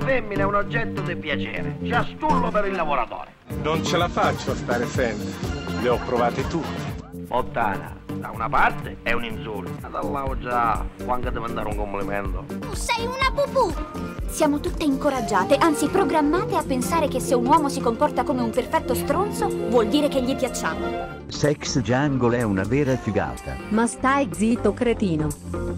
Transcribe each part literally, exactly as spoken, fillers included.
femmina è un oggetto di piacere, ciastullo per il lavoratore. Non ce la faccio a stare sempre, le ho provate tutte. Fontana, da una parte è un insulto, ma dall'altra già, quando devo mandare un complimento. Tu sei una pupù! Siamo tutte incoraggiate, anzi programmate a pensare che se un uomo si comporta come un perfetto stronzo, vuol dire che gli piacciamo. Sex Jungle è una vera figata. Ma stai zitto, cretino.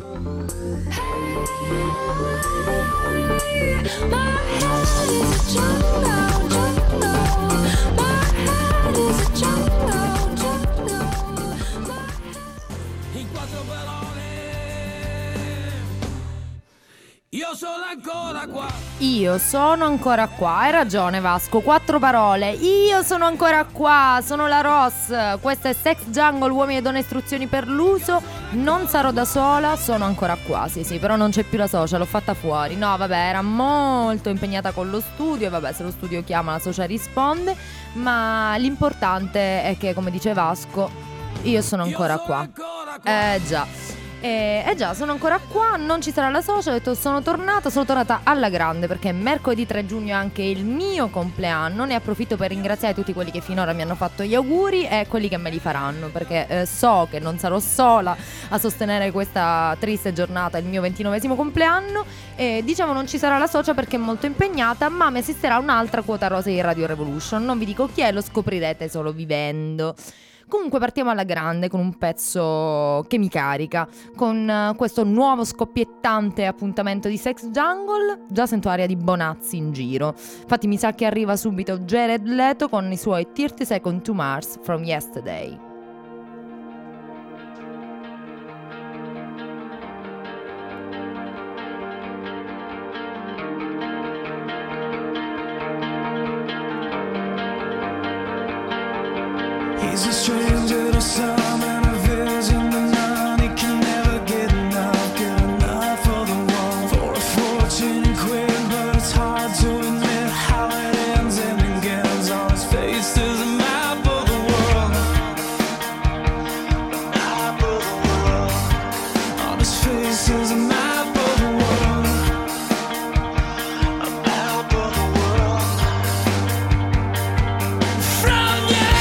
Io sono ancora qua. Io sono ancora qua. Hai ragione Vasco, quattro parole. Io sono ancora qua, sono la Ross. Questa è Sex Jungle, uomini e donne, istruzioni per l'uso. Non sarò da sola, sono ancora qua. Sì sì, però non c'è più la socia, l'ho fatta fuori. No vabbè, era molto impegnata con lo studio. E vabbè, se lo studio chiama la socia risponde. Ma l'importante è che, come dice Vasco, io sono ancora Io sono qua. ancora qua. Eh già. Eh, eh già, sono ancora qua, non ci sarà la socia, ho detto sono tornata, sono tornata alla grande perché mercoledì tre giugno è anche il mio compleanno. Ne approfitto per ringraziare tutti quelli che finora mi hanno fatto gli auguri e quelli che me li faranno, perché eh, so che non sarò sola a sostenere questa triste giornata, il mio ventinovesimo compleanno. E diciamo non ci sarà la socia perché è molto impegnata, ma mi assisterà un'altra quota rosa di Radio Revolution. Non vi dico chi è, lo scoprirete solo vivendo. Comunque partiamo alla grande con un pezzo che mi carica, con uh, questo nuovo scoppiettante appuntamento di Sex Jungle. Già sento aria di Bonazzi in giro. Infatti mi sa che arriva subito Jared Leto con i suoi thirty Seconds to Mars from Yesterday. He's a stranger to some and a vision to none. He can never get enough, get enough for the one. For a fortune and quit, but it's hard to admit how it ends and begins. On his face is a map of the world, a map of the world. On his face is a map of the world, a map of the world. From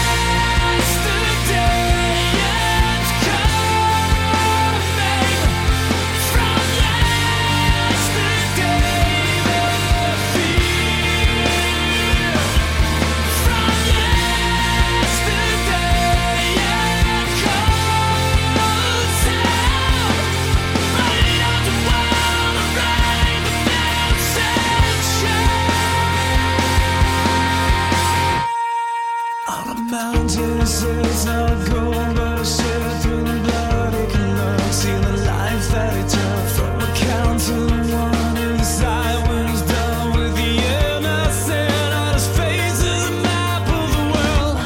mountains, there's no gold, but a shiver through the blood. It can look, see the life that it took. From a count to the one inside when he's done with the innocent. On his face is a map of the world,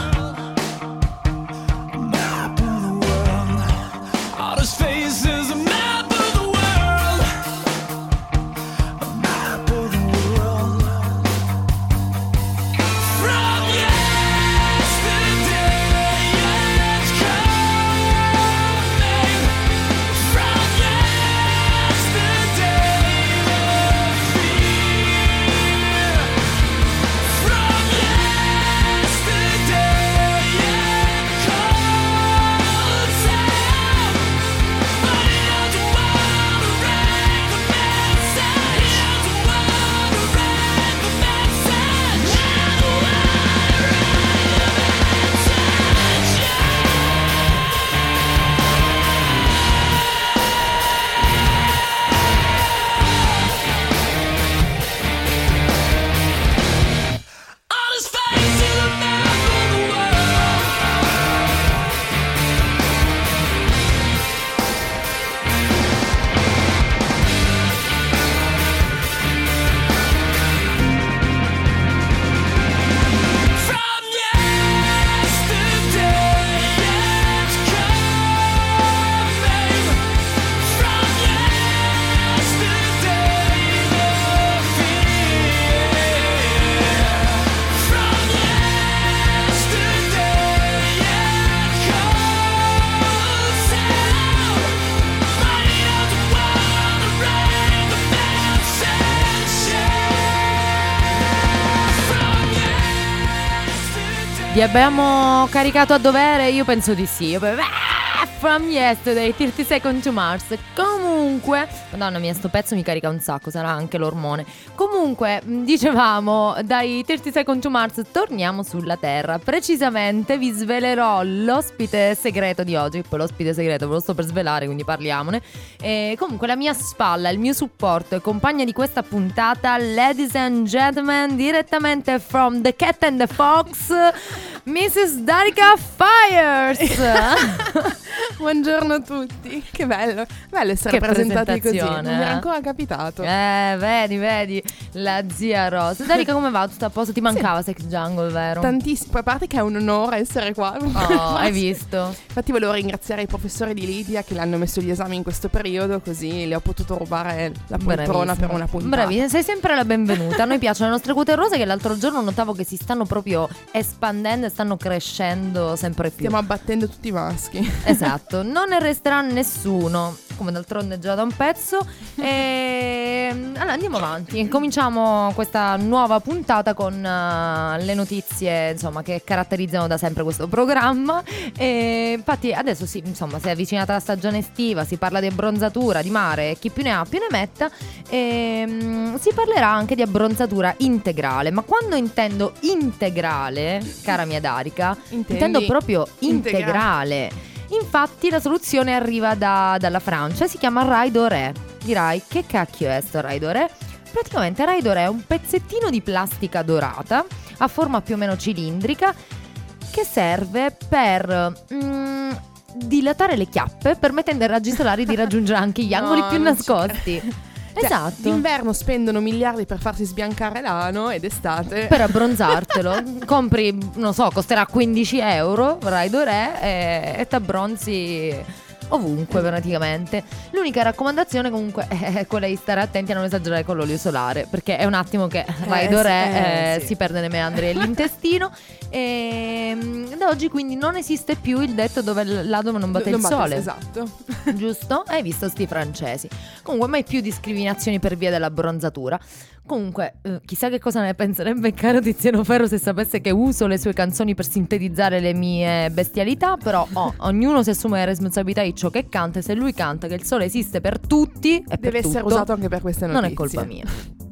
a map of the world. On his face is a map of the world, a map of the world. From Vi abbiamo caricato a dovere? Io penso di sì. Io pe- ah, From Yesterday, thirty Seconds to Mars. Comunque, madonna mia, sto pezzo mi carica un sacco, sarà anche l'ormone. Comunque, dicevamo, dai thirty Seconds to Mars torniamo sulla Terra. Precisamente vi svelerò l'ospite segreto di oggi. Poi l'ospite segreto ve lo sto per svelare, quindi parliamone. E comunque la mia spalla, il mio supporto e compagna di questa puntata, ladies and gentlemen, direttamente from The Cat and the Fox, missus Darika Fires. Buongiorno a tutti. Che bello, bello essere Che presentati così. Non mi presentazione, era eh? ancora capitato. Eh, vedi, vedi, la zia Rosa. Darika, come va? Tutto a posto? Ti mancava Sex Jungle, vero? Tantissimo, a parte che è un onore essere qua. Oh, hai visto? Infatti volevo ringraziare i professori di Lidia che le hanno messo gli esami in questo periodo, così le ho potuto rubare la poltrona per una puntata. Bravi, sei sempre la benvenuta. A noi piacciono le nostre quote rose che l'altro giorno notavo che si stanno proprio espandendo e stanno crescendo sempre più. Stiamo abbattendo tutti i maschi. Esatto, non ne resterà nessuno, come d'altronde già da un pezzo. E allora andiamo avanti. Cominciamo questa nuova puntata con uh, le notizie, insomma, che caratterizzano da sempre questo programma. E infatti adesso sì, insomma, si è avvicinata la stagione estiva, si parla di abbronzatura, di mare, chi più ne ha più ne metta. E um, si parlerà anche di abbronzatura integrale. Ma quando intendo integrale, cara mia Darika, Intendi? intendo proprio Integrale. integrale. Infatti la soluzione arriva da, dalla Francia, si chiama Rail d'Oré. Dirai, che cacchio è sto Rail d'Oré? Praticamente Rail d'Oré è un pezzettino di plastica dorata a forma più o meno cilindrica che serve per mm, dilatare le chiappe, permettendo ai raggi solari di raggiungere anche gli angoli No, più non ci nascosti. Cioè, Esatto. d'inverno spendono miliardi per farsi sbiancare l'ano ed estate Per abbronzartelo compri, non so, costerà quindici euro Rail d'Oré e, e t'abbronzi ovunque praticamente. L'unica raccomandazione comunque è quella di stare attenti a non esagerare con l'olio solare, perché è un attimo che Rail d'Oré sì, eh, eh, sì. si perde nei meandri dell'intestino. E mm, da oggi quindi non esiste più il detto dove l- là dove non batte Non il batte- sole. Esatto. Giusto? Hai visto sti francesi. Comunque mai più discriminazioni per via dell'abbronzatura. Comunque eh, chissà che cosa ne penserebbe caro Tiziano Ferro se sapesse che uso le sue canzoni per sintetizzare le mie bestialità. Però oh, ognuno si assume la responsabilità di ciò che canta, e se lui canta che il sole esiste per tutti e per Deve essere tutto, usato anche per queste notizie. non è colpa mia.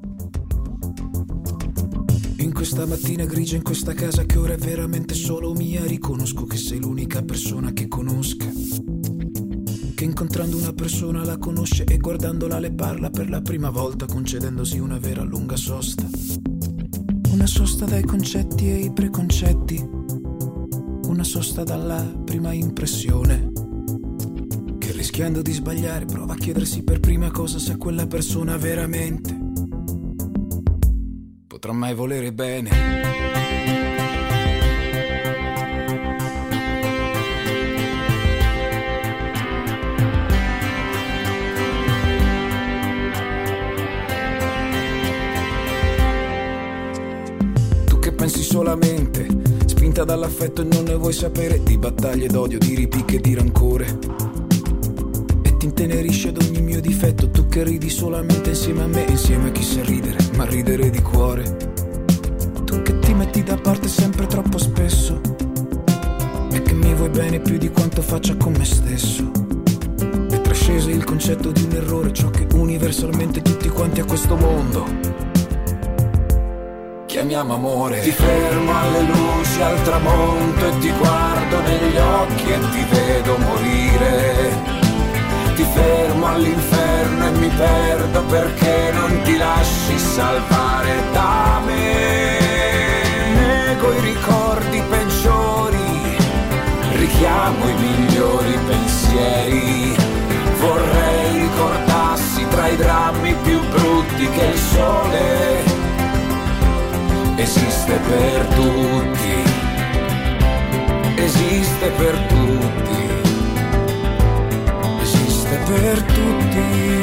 In questa mattina grigia, in questa casa che ora è veramente solo mia, riconosco che sei l'unica persona che conosca, che incontrando una persona la conosce e guardandola le parla per la prima volta, concedendosi una vera lunga sosta. Una sosta dai concetti e i preconcetti, una sosta dalla prima impressione, che rischiando di sbagliare prova a chiedersi per prima cosa se quella persona veramente potrà mai volere bene. Pensi solamente, spinta dall'affetto e non ne vuoi sapere, di battaglie d'odio, di ripicche e di rancore, e ti intenerisce ad ogni mio difetto, tu che ridi solamente insieme a me, insieme a chi sa ridere, ma ridere di cuore, tu che ti metti da parte sempre troppo spesso, e che mi vuoi bene più di quanto faccia con me stesso, e trascese il concetto di un errore, ciò che universalmente tutti quanti a questo mondo chiamiamo amore. Ti fermo alle luci al tramonto e ti guardo negli occhi e ti vedo morire. Ti fermo all'inferno e mi perdo perché non ti lasci salvare da me. Nego i ricordi peggiori, richiamo i migliori pensieri. Vorrei ricordassi tra i drammi più brutti che il sole esiste per tutti, esiste per tutti, esiste per tutti.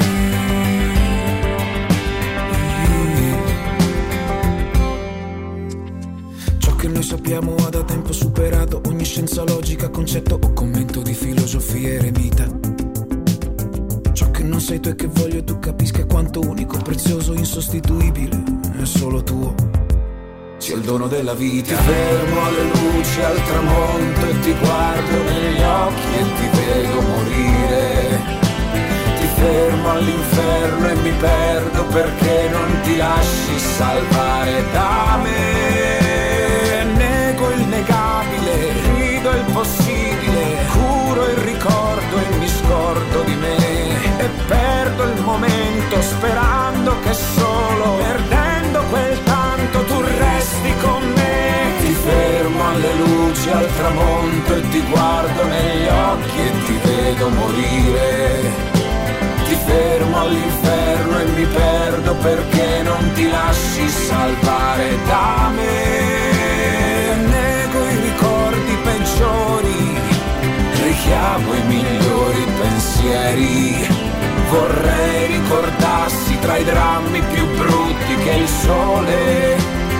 Ciò che noi sappiamo ha da tempo superato ogni scienza logica, concetto o commento di filosofia eremita. Ciò che non sei tu e che voglio tu capisca quanto unico, prezioso, insostituibile è solo tuo. c'è il dono della vita. Ti fermo alle luci al tramonto e ti guardo negli occhi e ti vedo morire. Ti fermo all'inferno e mi perdo perché non ti lasci salvare da me. Nego il negabile, grido il possibile, curo il ricordo e mi scordo di me. E perdo il momento sperando che solo perdendo quel tanto tu resti con me. Ti fermo alle luci al tramonto e ti guardo negli occhi e ti vedo morire. Ti fermo all'inferno e mi perdo perché non ti lasci salvare da me. Nego i ricordi peggiori, richiamo i migliori pensieri. Vorrei ricordassi tra i drammi più brutti che il sole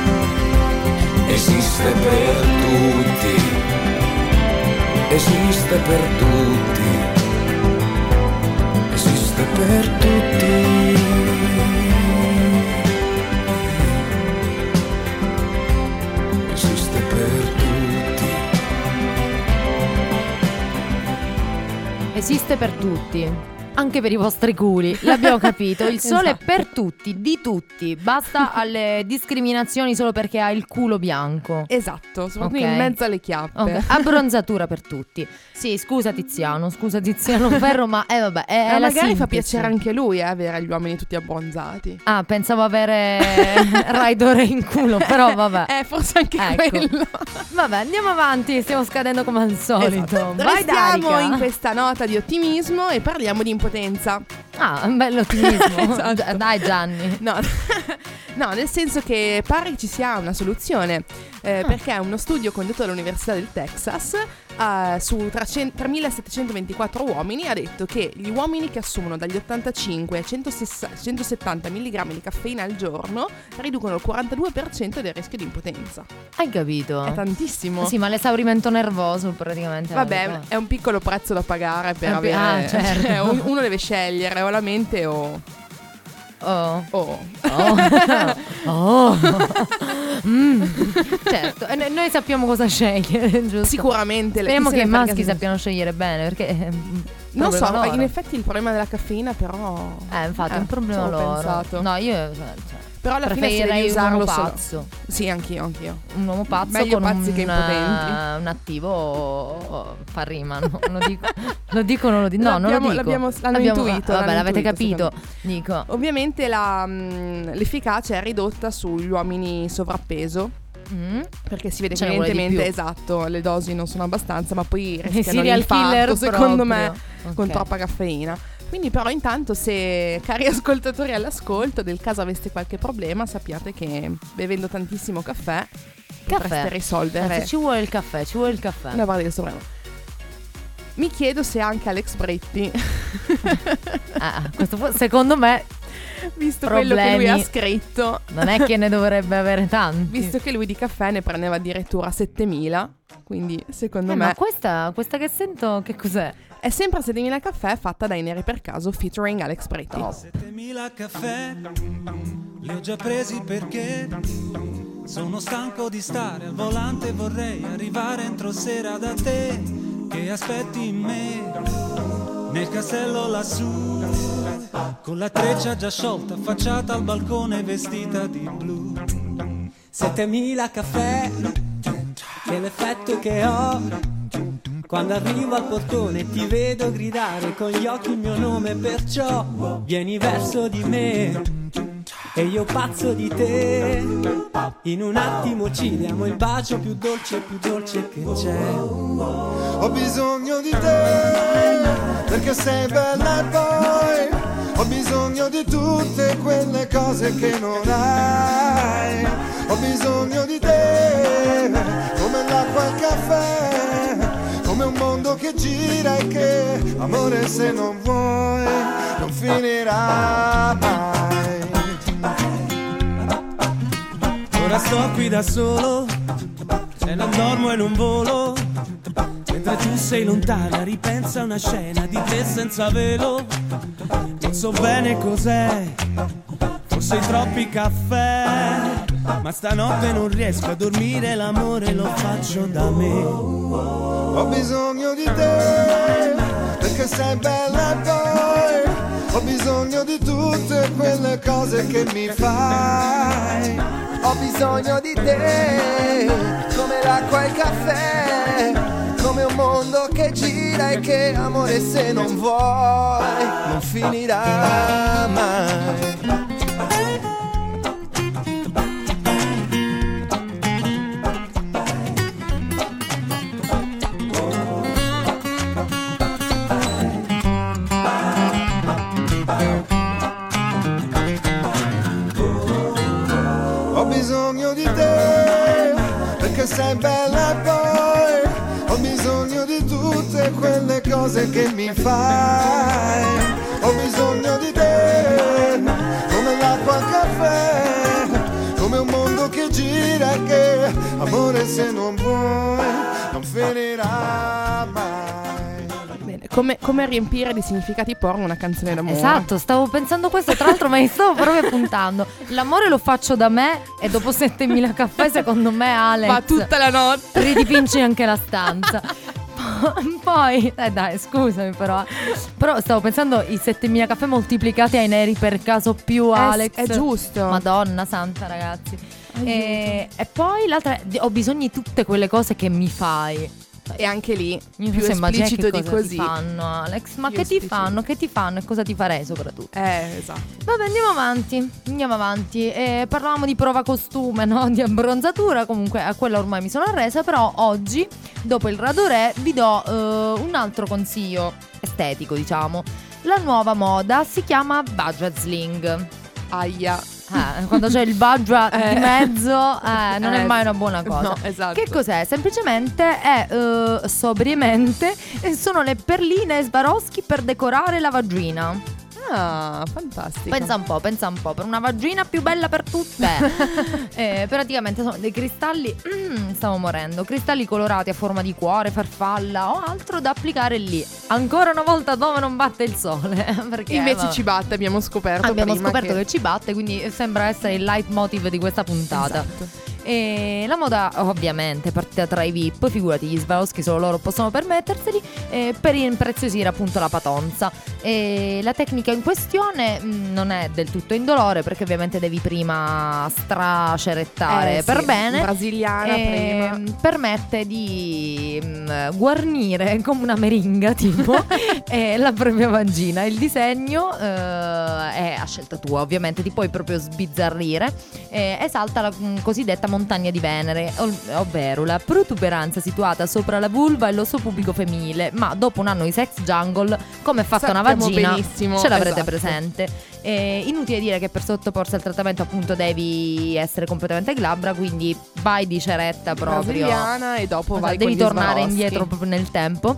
esiste per tutti, esiste per tutti, esiste per tutti. Esiste per tutti. Esiste per tutti. Anche per i vostri culi, l'abbiamo capito. Il sole Esatto. è per tutti, di tutti. Basta alle discriminazioni solo perché ha il culo bianco. Esatto, sono qui Ok. in mezzo alle chiappe. Ok, abbronzatura per tutti. Sì, scusa Tiziano, scusa Tiziano Ferro, ma eh vabbè, è, è Eh, la magari fa sintesi. piacere anche lui, eh, avere gli uomini tutti abbronzati. Ah, pensavo avere raidore in culo, però vabbè. Eh, forse anche Ecco. quello. Vabbè, andiamo avanti, stiamo scadendo come al solito. Esatto. Vai Restiamo Darica. in questa nota di ottimismo e parliamo di impotenza. Ah, un bello ottimismo. Esatto. Dai Gianni. No, no, nel senso che pare che ci sia una soluzione, eh, Ah. perché uno studio condotto dall'Università del Texas eh, su tremilasettecentoventiquattro uomini ha detto che gli uomini che assumono dagli ottantacinque ai centosettanta milligrammi di caffeina al giorno riducono il quarantadue per cento del rischio di impotenza. Hai capito? È tantissimo. Sì, ma l'esaurimento nervoso praticamente. Vabbè, è un piccolo prezzo da pagare per Eh, avere. ah, certo. Cioè, un- uno deve scegliere o la mente o. Oh. o. Oh. Oh. Mm. Certo, e noi- noi sappiamo cosa scegliere, giusto? Sicuramente. le- Speriamo chi che se i ne frega maschi se- sappiano scegliere bene, perché eh, Non so, problema loro. in effetti il problema della caffeina però. Eh, infatti è Eh, un problema ci avevo loro. pensato. No, io cioè, Però alla fine se preferirei devi un uomo usarlo solo. pazzo. Sì, anch'io, anch'io. Un uomo pazzo Meglio con pazzi un, che impotenti. eh, un attivo oh, fa rima, no? Lo dico, lo dico o non lo dico? No, non lo L'abbiamo- dico. l'abbiamo- l'hanno intuito, Vabbè, l'hanno l'avete intuito, capito. Dico. Ovviamente la, mh, l'efficacia è ridotta sugli uomini sovrappeso. Mm. Perché si vede Ce che ne vuole di evidentemente, più. esatto, le dosi non sono abbastanza, ma poi rischiano serial l'infarto, killer secondo proprio. me, con Ok. troppa caffeina. Quindi però intanto se, cari ascoltatori all'ascolto, del caso aveste qualche problema, sappiate che bevendo tantissimo caffè, potreste Caffè. risolvere. Anzi, ci vuole il caffè, ci vuole il caffè. Una parte del sovrano. Mi chiedo se anche Alex Bretti, Ah, questo fu- secondo me visto quello che lui Problemi. ha scritto, non è che ne dovrebbe avere tanti. visto che lui di caffè ne prendeva addirittura settemila, quindi secondo Eh, me ma questa, questa che sento, che cos'è? è sempre settemila caffè fatta dai Neri per Caso featuring Alex Bretti. settemila caffè li ho già presi perché sono stanco di stare al volante, vorrei arrivare entro sera da te che aspetti me nel castello lassù con la treccia già sciolta affacciata al balcone vestita di blu. Settemila caffè, che è l'effetto che ho quando arrivo al portone, ti vedo gridare con gli occhi il mio nome, perciò vieni verso di me e io pazzo di te. In un attimo ci diamo il bacio più dolce, più dolce che c'è. Ho bisogno di te perché sei bella e poi ho bisogno di tutte quelle cose che non hai. Ho bisogno di te come l'acqua e il caffè, come un mondo che gira e che, amore, se non vuoi non finirà mai. Ora sto qui da solo e non dormo e non volo, mentre tu sei lontana ripensa a una scena di te senza velo. Non so bene cos'è, forse i troppi caffè, ma stanotte non riesco a dormire, l'amore lo faccio da me. Ho bisogno di te, perché sei bella e poi ho bisogno di tutte quelle cose che mi fai. Ho bisogno di te, come l'acqua e il caffè, come un mondo che gira e che amore se non vuoi non finirà mai. Ho bisogno di te, perché sei bella e poi ho bisogno di tutte quelle cose che mi fai. Ho bisogno di te, come l'acqua al caffè, come un mondo che gira e che amore se non vuoi non finirà mai. Bene, come, come riempire di significati porno una canzone d'amore. Esatto, stavo pensando questo, tra l'altro me ne stavo proprio puntando. L'amore lo faccio da me e dopo settemila caffè secondo me Alex va tutta la notte, ridipinci anche la stanza. Poi, eh dai, scusami però Però stavo pensando i settemila caffè moltiplicati ai neri per caso più Alex. È, è giusto. Madonna santa ragazzi. E, e poi l'altra, ho bisogno di tutte quelle cose che mi fai. E anche lì Io più esplicito di così. Ti fanno Alex, ma Più che ti esplicito. fanno? Che ti fanno e cosa ti farei soprattutto? Eh, esatto. Vabbè, andiamo avanti. Andiamo avanti. Eh, parlavamo di prova costume, no? Di abbronzatura. Comunque a quella ormai mi sono arresa. Però oggi, dopo il Radorè, vi do eh, un altro consiglio estetico, diciamo. La nuova moda si chiama budget sling. Aia. Eh, quando c'è il budget Eh. di mezzo eh, non Eh, è mai una buona cosa. no, esatto. Che cos'è? Semplicemente è eh, sobriamente e sono le perline Swarovski per decorare la vagina. Ah, fantastico. Pensa un po', pensa un po', per una vagina più bella per tutte. eh, praticamente sono dei cristalli, mm, stavo morendo, cristalli colorati a forma di cuore, farfalla o altro da applicare lì. Ancora una volta dove non batte il sole. Perché Invece vabbè. ci batte, abbiamo scoperto Abbiamo prima scoperto che... che... ci batte, quindi sembra essere il leitmotiv di questa puntata. Esatto. E la moda ovviamente è partita tra i V I P, figurati, gli Swarovski solo loro possono permetterseli, eh, per impreziosire appunto la patonza. E la tecnica in questione mh, non è del tutto indolore, perché ovviamente devi prima stracerettare Eh, per sì, bene. brasiliana E, prima. mh, permette di mh, guarnire come una meringa tipo eh, la propria vagina. Il disegno eh, è a scelta tua, ovviamente ti puoi proprio sbizzarrire. Eh, esalta la mh, cosiddetta montagna di Venere, ov- ovvero la protuberanza situata sopra la vulva e l'osso pubblico femminile. Ma dopo un anno di sex jungle, come è fatta una Sappiamo vagina, benissimo, ce l'avrete esatto. presente. Eh, inutile dire che per sottoporsi al trattamento appunto devi essere completamente glabra, quindi vai di ceretta proprio. Brasiliana e dopo vai Devi con gli tornare Swarovski. indietro proprio nel tempo.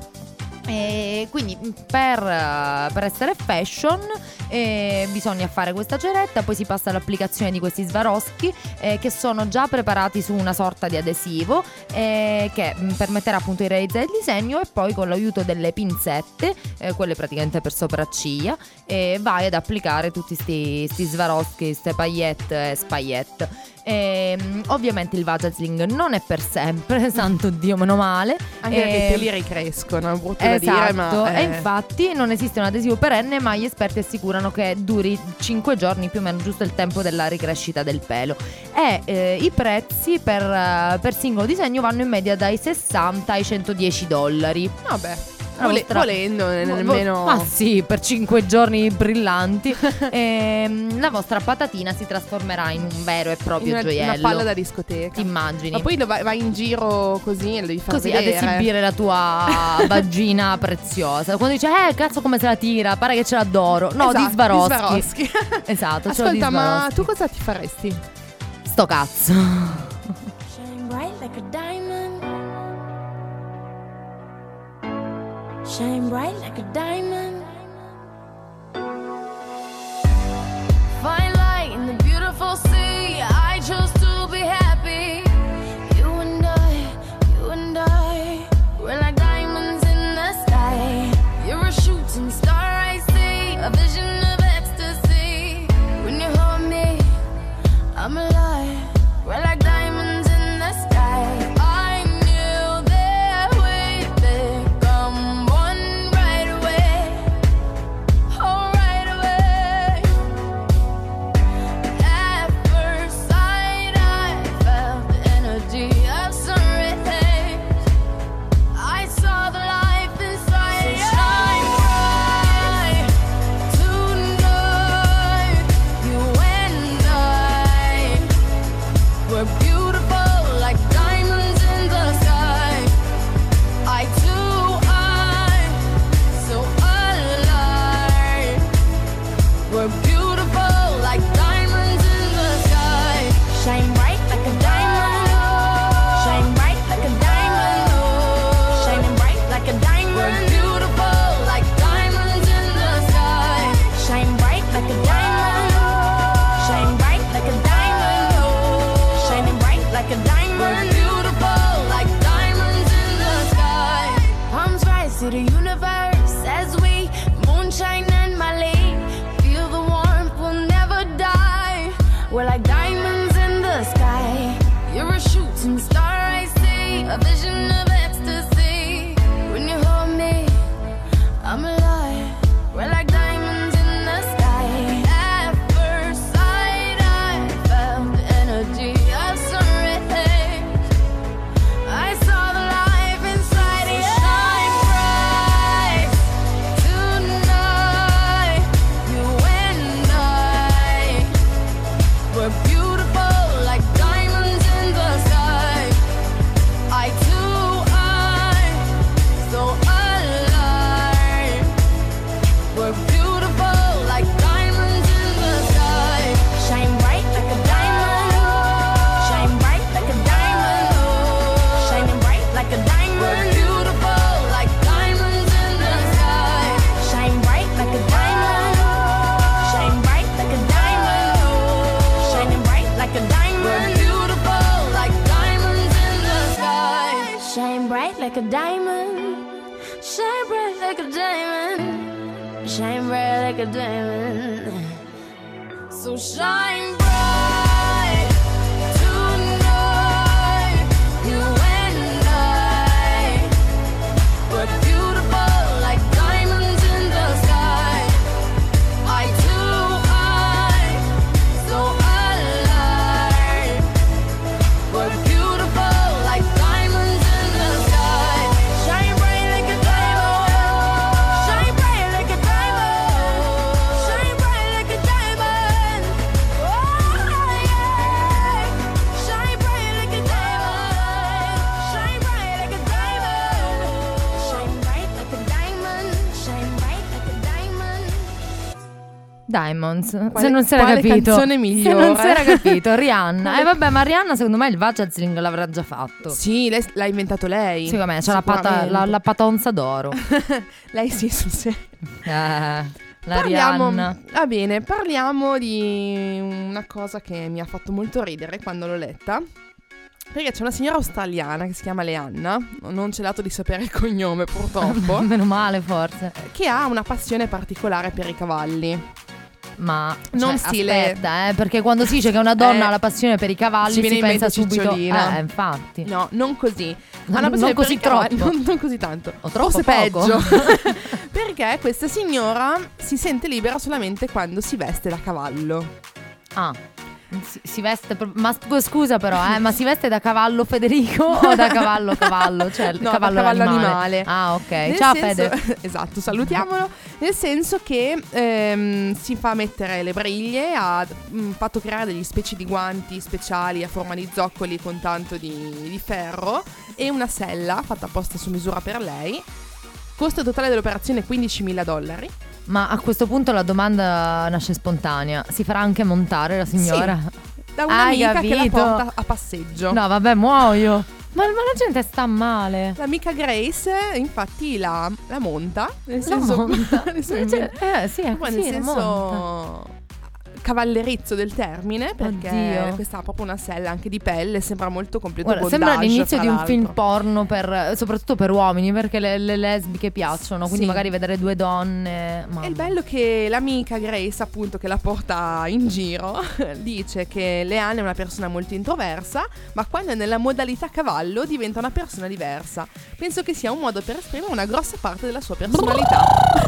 E quindi per, eh, per essere fashion eh, bisogna fare questa ceretta, poi si passa all'applicazione di questi Swarovski eh, che sono già preparati su una sorta di adesivo eh, che mh, permetterà appunto di realizzare il disegno, e poi con l'aiuto delle pinzette, eh, quelle praticamente per sopracciglia, eh, vai ad applicare tutti sti, sti Swarovski, queste paillette e spaillette. E, ovviamente il Vajazzling non è per sempre, santo Dio, meno male. Anche perché E- i peli ricrescono, è brutto da Esatto, dire, ma e eh, infatti non esiste un adesivo perenne, ma gli esperti assicurano che duri cinque giorni, più o meno giusto il tempo della ricrescita del pelo. E eh, i prezzi per, eh, per singolo disegno vanno in media dai sessanta ai centodieci dollari. vabbè. La Vole- vostra- volendo Vo- nemmeno Ma sì, per cinque giorni brillanti. Ehm, la vostra patatina si trasformerà in un vero e proprio una, gioiello. una palla da discoteca. Ti immagini? Ma poi lo vai, vai in giro così e lo devi far Così ad vedere. esibire la tua vagina preziosa. Quando dice eh cazzo come se la tira, pare che ce l'ha d'oro. No, Esatto, di Swarovski. di Swarovski. Esatto, ce l'ho di Ascolta, ma Swarovski. tu cosa ti faresti? Sto cazzo. Shine bright like a diamond. Shine bright like a diamond. Fine light in the beautiful sea. I chose to be happy. You and I, you and I, we're like diamonds in the sky. You're a shooting star, I see, a vision of ecstasy. When you hold me, I'm alive. We're like to the universe as we moonshine and Malay. Feel the warmth, we'll never die. We're like diamonds in the sky. You're a shooting star, I see. A vision of ecstasy. When you hold me, I'm alive. We're like diamonds in the sky. At first sight, I felt the energy of sun rays. I saw the life inside you. Shine bright tonight. You and I, we're beautiful like diamonds in the sky. I too, I so alive. We're beautiful like diamonds in the sky. Shine bright like a diamond. Shine bright like a diamond. Shining bright like a diamond. We're beautiful like diamonds in the sky. Shine bright like a diamond. Shine bright like a diamond. Shining bright like a diamond. We're beautiful like diamonds in the sky. Shine bright like a diamond. Shine bright like a diamond. Shine bright like a diamond. So shine bright tonight. You and I, we're beautiful like diamonds in the sky. I too, I so alive. We're beautiful like diamonds in the sky. Shine bright like a diamond. Shine bright like a diamond. Shine bright like a diamond. Oh yeah. Shine bright like a diamond. Shine bright like a diamond. Shine bright like a diamond. Shine bright like a diamond. Diamonds. Se Quale- non si era quale capito. canzone Se migliore? non si era capito, Rihanna. E eh, vabbè, ma Rihanna secondo me il Vajazling l'avrà già fatto. Sì, lei, l'ha inventato lei. Sì, vabbè, c'ha la, pata, Sicuramente. la, la patonza d'oro. Lei sì, sul serio. Eh, la Parliamo, Rihanna. va bene, parliamo di una cosa che mi ha fatto molto ridere quando l'ho letta. Perché c'è una signora australiana che si chiama Leanna, non c'è dato di sapere il cognome purtroppo, Meno male forse. che ha una passione particolare per i cavalli. Ma Non cioè, stile- aspetta, eh, perché quando si dice che una donna Eh, ha la passione per i cavalli ci viene si in pensa mente subito. Cicciolina. Eh, infatti. No, non così. Non- Ha una passione non così per i cavalli, troppo. Non, non così tanto. O troppo Forse poco. peggio. Perché questa signora si sente libera solamente quando si veste da cavallo. Ah. Si, si veste pro- ma sc- scusa però eh, ma si veste da cavallo Federico o da cavallo cavallo? Cioè il No, cavallo, da cavallo animale. animale. Ah, ok. Nel Ciao senso- Fede. Esatto, salutiamolo. Nel senso che ehm, si fa mettere le briglie, ha mm, fatto creare degli specie di guanti speciali a forma di zoccoli con tanto di, di ferro e una sella fatta apposta su misura per lei. Costo totale dell'operazione quindicimila dollari. Ma a questo punto la domanda nasce spontanea. Si farà anche montare la signora? Da Hai un'amica che la capito? porta a passeggio. No, vabbè, muoio. Ma, ma la gente sta male. L'amica Grace infatti la, la monta. Nel La senso monta. adesso mi Cioè, viene- eh, sì, è Poi così, nel la senso monta. cavallerizzo del termine, perché Oddio. questa ha proprio una sella anche di pelle, sembra molto completo Guarda, bondage, sembra l'inizio fra di un l'altro. film porno per, soprattutto per uomini, perché le, le lesbiche piacciono, quindi Sì. magari vedere due donne. Ma E il bello che l'amica Grace, appunto, che la porta in giro, dice che Leanne è una persona molto introversa, ma quando è nella modalità cavallo diventa una persona diversa. Penso che sia un modo per esprimere una grossa parte della sua personalità.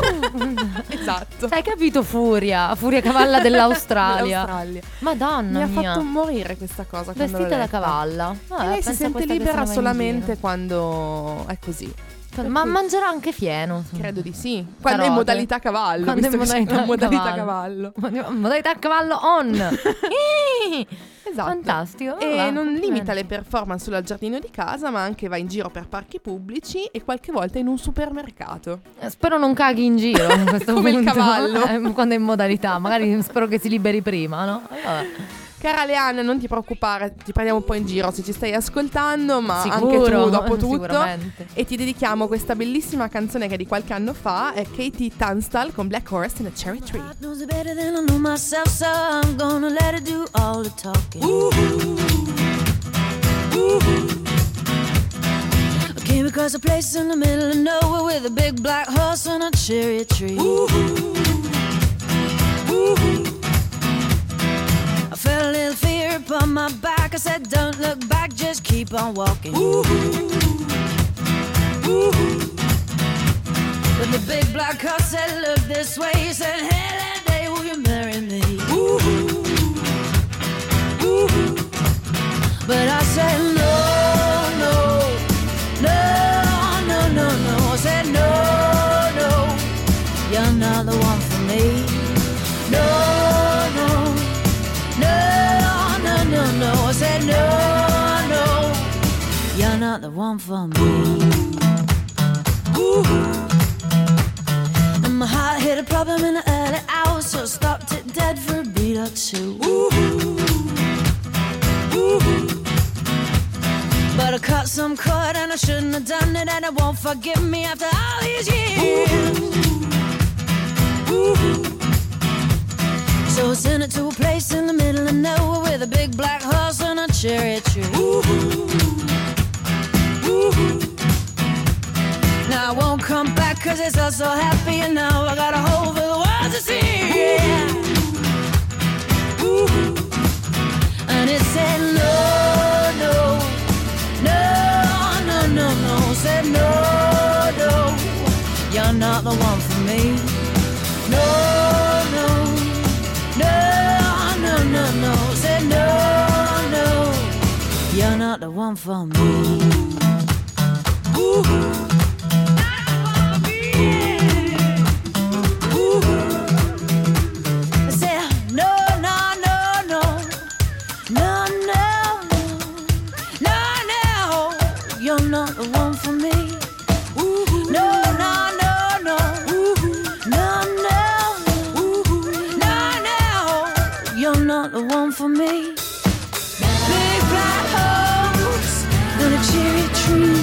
Esatto. Hai capito Furia? Furia cavalla dell'Australia. Dell'Australia. Madonna Mi ha mia. fatto morire questa cosa quando Vestita l'ho da letta. cavalla. E Vabbè, lei si pensa a sente questa che libera se ne va in solamente giro. quando è così. Ma mangerà anche fieno. Credo di sì. Quando è in Carote. modalità cavallo. Quando è in visto che c'è modalità una modalità cavallo. cavallo. Modalità cavallo on. Ih, Esatto. Fantastico. E va, non limita bene. le performance solo al giardino di casa, ma anche va in giro per parchi pubblici e qualche volta in un supermercato. Eh, Spero non caghi in giro a questo Come il punto. cavallo. Eh, quando è in modalità. Magari spero che si liberi prima, no? Allora. Cara Leanne, non ti preoccupare, ti prendiamo un po' in giro se ci stai ascoltando, ma Sicuro, anche tu dopo tutto. sicuramente. E ti dedichiamo questa bellissima canzone che è di qualche anno fa, è Katie Tunstall con Black Horse and a Cherry Tree. God knows it better than I know myself, so I'm gonna let it do all the talking. Ooh, ooh. I came because a place in the middle of nowhere with a big black horse and a cherry tree. Ooh-hoo. Ooh-hoo. I felt a little fear upon my back. I said, don't look back, just keep on walking. Ooh-hoo. Ooh-hoo. But the big black horse said, look this way. He said, hey, that day will you marry me? Ooh-hoo. Ooh-hoo. But I said, no, no, no, no, no, no. I said, no, no, you're not the one for me. No, no, no, no, no, no. I said, no, no, you're not the one for me. Ooh. And my heart hit a problem in the early hours, so I stopped it dead for a beat or two. Ooh. Ooh. But I cut some cord and I shouldn't have done it, and it won't forgive me after all these years. Ooh. Ooh. So I sent it to a place in the middle of nowhere with a big black horse and a cherry tree. Ooh. Ooh. Now I won't come back cause it's all so happy, and now I got a hole for the world to see. Yeah. Ooh. And it said no, no, no, no, no, no. Said no, no, you're not the one for me. No, no, no, no, no, no. Said no, no, you're not the one for me. Ooh. Not the one for me. Ooh. No, no, no, no. Ooh. No, no. Ooh. No, no. You're not the one for me. Big black horse and a cherry tree.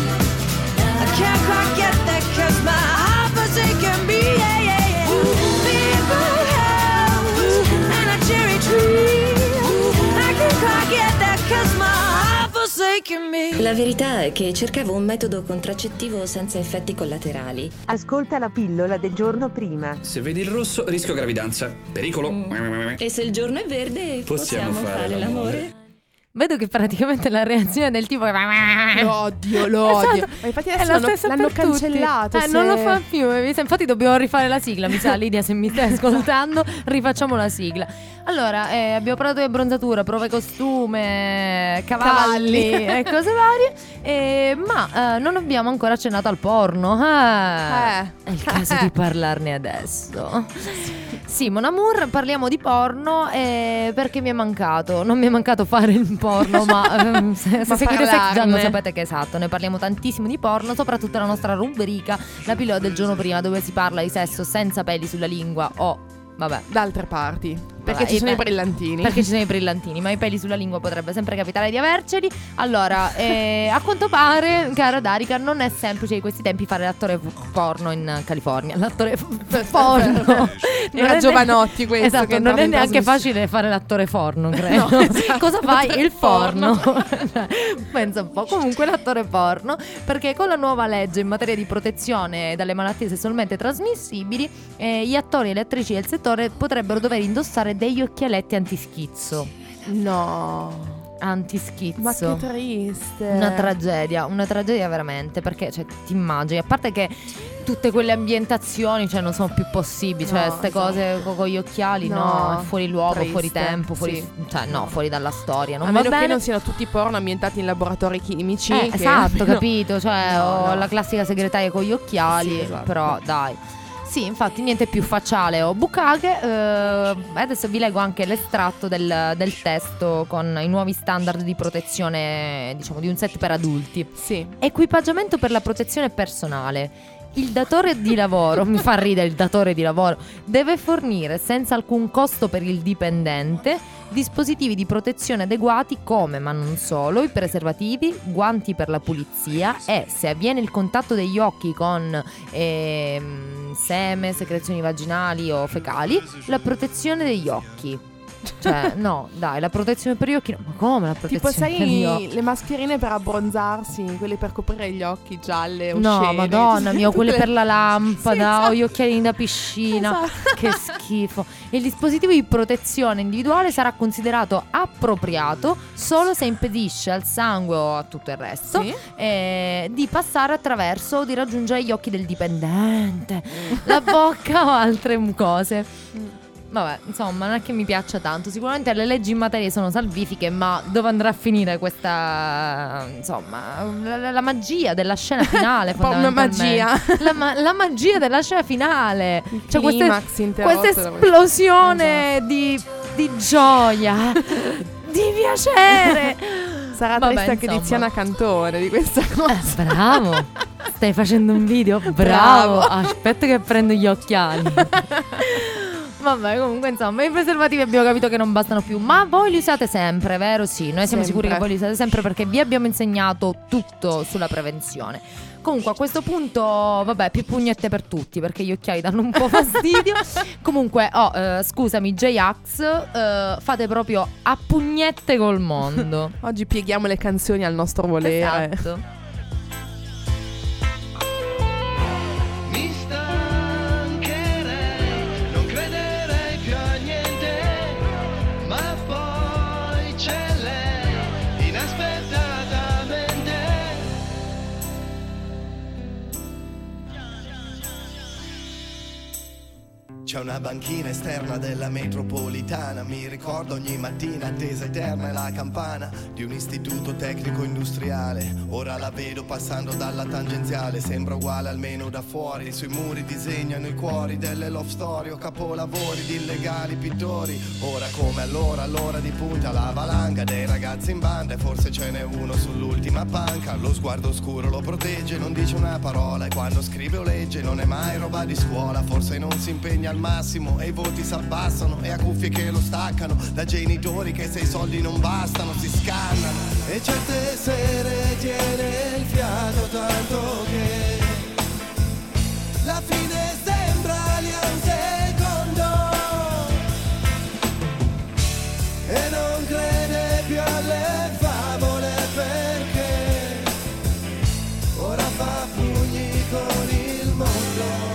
I can't quite get that cause my heart forsaken me. Yeah, yeah, yeah. Big black horse and a cherry tree. I can't quite get that cause my heart forsaken me. La verità è che cercavo un metodo contraccettivo senza effetti collaterali. Ascolta la pillola del giorno prima. Se vedi il rosso, rischio gravidanza. Pericolo. Mm. E se il giorno è verde, possiamo, possiamo fare, fare l'amore. l'amore. Vedo che praticamente la reazione del tipo è... Lo odio, lo odio. Esatto. Ma infatti È adesso la l'hanno, stessa l'hanno per tutti. cancellato. Eh, se... non lo fa più. Infatti dobbiamo rifare la sigla. Mi sa, Lidia, se mi stai ascoltando, rifacciamo la sigla. Allora, eh, abbiamo parlato di abbronzatura, prove costume, cavalli, cavalli. e cose varie. Eh, ma eh, non abbiamo ancora accennato al porno. Ah, Eh. È il caso di parlarne adesso. Sì, Mon Amour, parliamo di porno eh, perché mi è mancato. Non mi è mancato fare il porno, ma eh, se, se Ma seguite Sex Gian lo parlarne. sapete che esatto, ne parliamo tantissimo di porno, soprattutto la nostra rubrica, la pillola del giorno prima, dove si parla di sesso senza peli sulla lingua o, vabbè, D'altre parti. Perché Vabbè, ci sono i i pe- brillantini. Perché ci sono i brillantini, ma i peli sulla lingua potrebbe sempre capitare di averceli. Allora, eh, a quanto pare, cara Darica, non è semplice di questi tempi fare l'attore f- porno in California. L'attore f- porno. Non Era è Giovanotti ne- questo Esatto, che non entrava è in neanche trasmissione. facile fare l'attore porno, credo. No, esatto. Cosa fai? L'attore Il porno. porno. Pensa un po'. Comunque l'attore porno, perché con la nuova legge in materia di protezione dalle malattie sessualmente trasmissibili, eh, gli attori e le attrici del settore potrebbero dover indossare degli occhialetti antischizzo. No. Antischizzo. Ma che triste. Una tragedia, una tragedia veramente, perché cioè ti immagini, a parte che tutte quelle ambientazioni cioè non sono più possibili, cioè No, queste esatto. cose co- con gli occhiali, no, No, è fuori luogo, triste, fuori tempo, fuori, sì. cioè no, fuori dalla storia, non A va meno bene. che non siano tutti porno ambientati in laboratori chimici. Eh, che- esatto, no. capito, cioè No, ho no. la classica segretaria con gli occhiali, Sì, esatto. però dai. Sì, infatti niente più facciale o bucache. eh, Adesso vi leggo anche l'estratto del, del testo con i nuovi standard di protezione, diciamo, di un set per adulti. Sì. Equipaggiamento per la protezione personale. Il datore di lavoro, mi fa ridere il datore di lavoro, deve fornire senza alcun costo per il dipendente dispositivi di protezione adeguati come, ma non solo, i preservativi, guanti per la pulizia e, se avviene il contatto degli occhi con ehm, seme, secrezioni vaginali o fecali, la protezione degli occhi. Cioè, no, dai, la protezione per gli occhi no. Ma come la Tipo, protezione per gli sai, occhi? le mascherine per abbronzarsi, quelle per coprire gli occhi gialle o No, scene. madonna mia, quelle per la lampada, Sì, esatto. o gli occhiali da piscina. Esatto. Che schifo. Il dispositivo di protezione individuale sarà considerato appropriato solo se impedisce al sangue o a tutto il resto Sì. eh, di passare attraverso o di raggiungere gli occhi del dipendente, la bocca o altre mucose. Vabbè, insomma, non è che mi piaccia tanto. Sicuramente le leggi in materia sono salvifiche, ma dove andrà a finire questa, insomma, la, la- la magia della scena finale? Un po' una fondamentalmente. magia. La, ma- la magia della scena finale. Cioè questa, climax interrotto questa da- esplosione di, di gioia, di piacere. Sarà Vabbè, triste anche insomma. Tiziana Cantore di questa cosa. Eh, bravo. Stai facendo un video? Bravo. Bravo. Aspetta che prendo gli occhiali. Vabbè, comunque insomma, i preservativi abbiamo capito che non bastano più. Ma voi li usate sempre, vero? Sì, noi siamo Sempre. sicuri che voi li usate sempre perché vi abbiamo insegnato tutto sulla prevenzione. Comunque a questo punto, vabbè, più pugnette per tutti perché gli occhiali danno un po' fastidio. Comunque, oh, eh, scusami, J-Ax, eh, fate proprio a pugnette col mondo. Oggi pieghiamo le canzoni al nostro volere. Esatto. Mi stancherei, non crederei più a niente, ma poi c'è lei, inaspettatamente. C'è una banchina esterna della metropolitana, mi ricordo ogni mattina attesa eterna è la campana di un istituto tecnico industriale. Ora la vedo passando dalla tangenziale, sembra uguale almeno da fuori. Sui muri disegnano i cuori delle love story o capolavori di illegali pittori. Ora come allora, all'ora di punta la valanga dei ragazzi in banda e forse ce n'è uno sull'ultima panca. Lo sguardo scuro lo protegge, non dice una parola e quando scrive o legge non è mai roba di scuola. Forse non si impegna al massimo e i voti s'abbassano e ha cuffie che lo staccano da genitori che se i soldi non bastano si scannano. E certe sere tiene il fiato tanto che la fine sembra lì a un secondo e non crede più alle favole perché ora fa pugni con il mondo.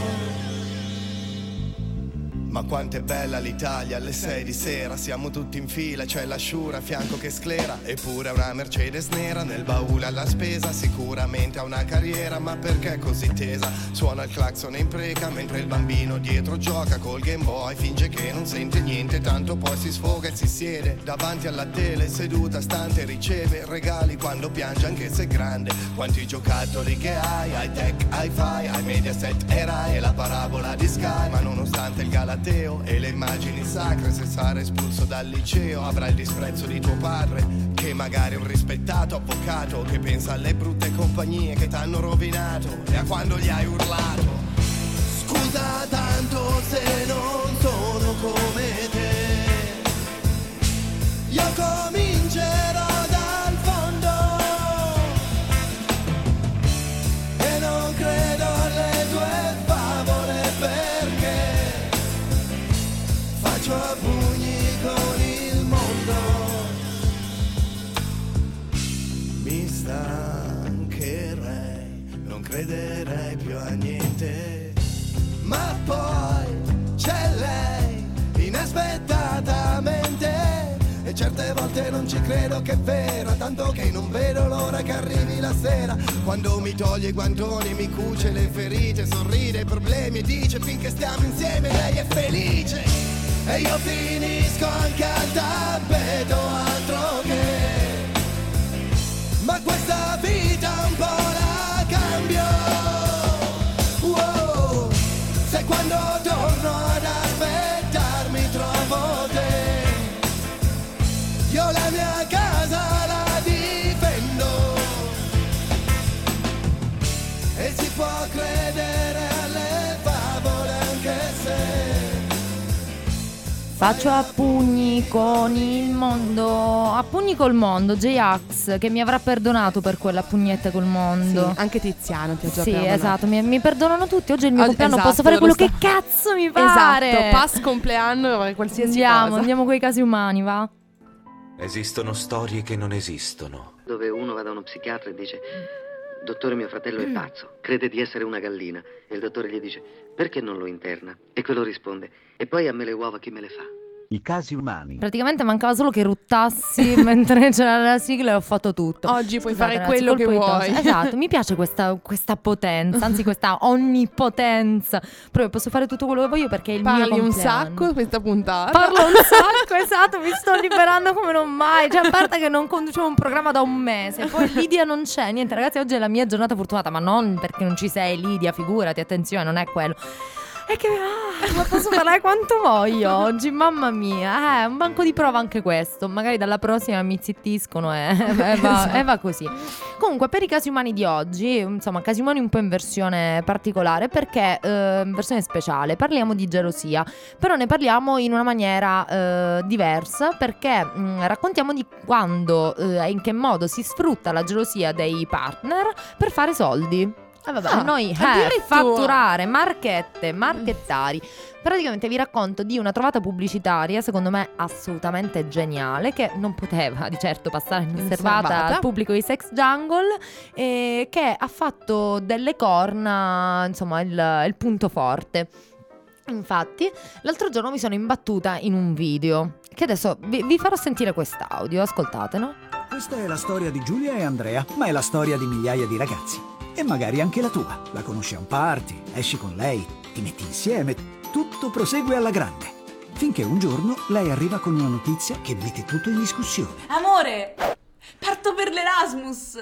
Ma quanto è bella l'Italia, alle sei di sera siamo tutti in fila, c'è la Sciura a fianco che sclera, eppure una Mercedes nera nel baule alla spesa, sicuramente ha una carriera, ma perché così tesa? Suona il clacson e impreca mentre il bambino dietro gioca col Game Boy, finge che non sente niente, tanto poi si sfoga e si siede davanti alla tele, seduta stante riceve regali quando piange anche se è grande. Quanti giocattoli che hai, high tech, hi-fi, hai Mediaset e Rai e la parabola di Sky, ma nonostante il Galateo e le immagini sacre, se sarà espulso dal liceo avrà il disprezzo di tuo padre, che magari è un rispettato avvocato che pensa alle brutte compagnie che t'hanno rovinato e a quando gli hai urlato scusa tanto se non sono come te, io comincerò dal fondo e non credo alle tue favole perché faccio a pugni con il mondo. Mi stancherei, non crederei più a niente, ma poi c'è lei, inaspettatamente, e certe volte non ci credo che è vero, tanto che non vedo l'ora che arrivi la sera, quando mi toglie i guantoni, mi cuce le ferite, sorride ai problemi e dice finché stiamo insieme lei è felice. E io finisco anche al tappeto, altro che, ma questa vita un po' la cambio. Wow, se quando torno ad aspettarmi trovo te, io la mia casa la difendo e si può credere alle favole anche se Faccio a pugni con il mondo, a pugni col mondo, J-Ax, che mi avrà perdonato per quella pugnetta col mondo. Sì, anche Tiziano ti ha già Sì, perdonato. esatto, mi, mi perdonano tutti. Oggi è il mio Oh, compleanno, esatto, posso fare quello lo che sta- cazzo mi pare. Esatto, pass compleanno, qualsiasi Andiamo, cosa. andiamo con i casi umani, va? Esistono storie che non esistono. Dove uno va da uno psichiatra e dice: dottore, mio fratello è pazzo, crede di essere una gallina. E il dottore gli dice: perché non lo interna? E quello risponde: e poi a me le uova chi me le fa? I casi umani. Praticamente mancava solo che ruttassi mentre c'era la sigla e ho fatto tutto. Oggi puoi Scusate, fare ragazzi, quello che colpo di vuoi. tosse. Esatto, mi piace questa, questa potenza, anzi questa onnipotenza. Proprio posso fare tutto quello che voglio perché è il Parli mio un compleanno. sacco questa puntata. Parlo un sacco, esatto, mi sto liberando come non mai. Cioè, a parte che non conducevo un programma da un mese, poi Lidia non c'è. Niente, ragazzi, oggi è la mia giornata fortunata, ma non perché non ci sei, Lidia, figurati, attenzione, non è quello. È che ah, ma posso parlare quanto voglio oggi, mamma mia. Eh, un banco di prova anche questo. Magari dalla prossima mi zittiscono e, e, va, e va così. Comunque, per i casi umani di oggi, insomma, casi umani un po' in versione particolare, perché eh, in versione speciale parliamo di gelosia. Però ne parliamo in una maniera eh, diversa, perché mh, raccontiamo di quando e eh, in che modo si sfrutta la gelosia dei partner per fare soldi. Eh vabbè, Ah, noi eh, addirittura. fatturare, marchette, marchettari. Praticamente vi racconto di una trovata pubblicitaria, secondo me assolutamente geniale, che non poteva di certo passare inosservata Inosservata. al pubblico di Sex Jungle, e che ha fatto delle corna, insomma, il, il punto forte. Infatti, l'altro giorno mi sono imbattuta in un video, che adesso vi, vi farò sentire quest'audio, ascoltatelo. Questa è la storia di Giulia e Andrea, ma è la storia di migliaia di ragazzi. E magari anche la tua. La conosci a un party, esci con lei, ti metti insieme, tutto prosegue alla grande. Finché un giorno lei arriva con una notizia che mette tutto in discussione. Amore, parto per l'Erasmus.